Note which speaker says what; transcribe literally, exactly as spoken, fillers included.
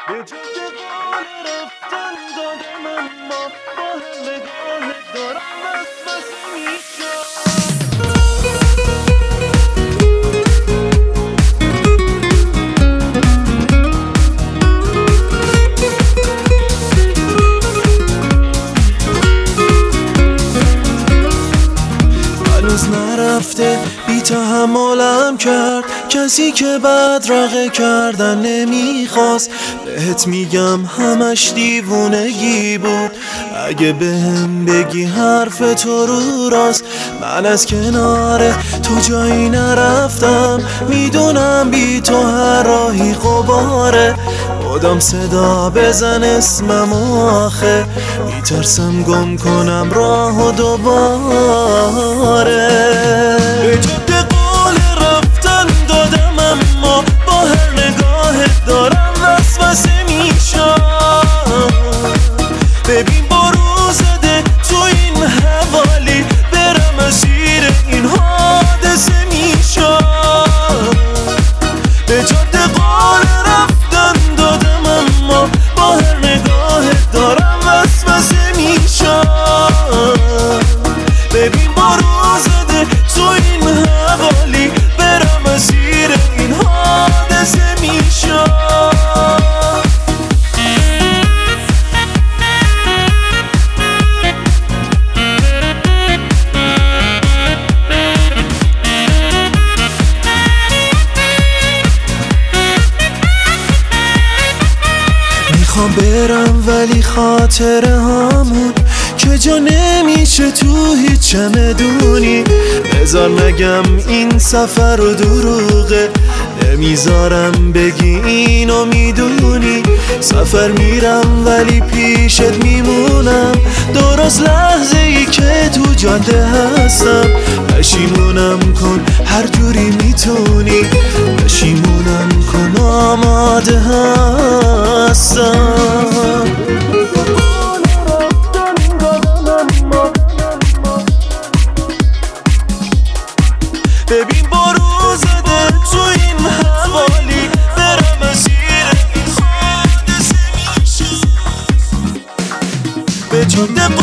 Speaker 1: به جاده قول رفتن دادم اما با هر نگاه دارم وسوسه میشم. هنوز نرفته بی تحملم کرد کسی که بدرقه کردن نمیخواست. بهت میگم همش دیوونگی بود، اگه بهم بگی حرف تو رو راست. من از کنار تو جایی نرفتم، میدونم بی تو هر راهی غباره. خودم صدا بزن اسمم آخه، میترسم گم کنم راه و دوباره. به جاده قول رفتن دادم اما با هر نگاه دارم وسوسه میشم. ببین بارو زده تو این حوالی، برم اسیر این حادثه میشم. به جاده قول رفتن دادم اما با هر نگاه دارم وسوسه میشم. ببین بارو زده تو این حوالی، برم اسیر این حادثه میشم. میخوام برم ولی خاطره هامون که جا نمیشه تو هیچ چمدونی. بذار نگم این سفر رو دروغه، نمیذارم بگی اینو میدونی. سفر میرم ولی پیشت میمونم، درست لحظه ای که تو جاده هستم. پشیمونم کن هر جوری میتونی، پشیمونم کن آماده هستم. ببین بارو زده تو این حوالی، برم اسیر این حادثه میشم. به جاده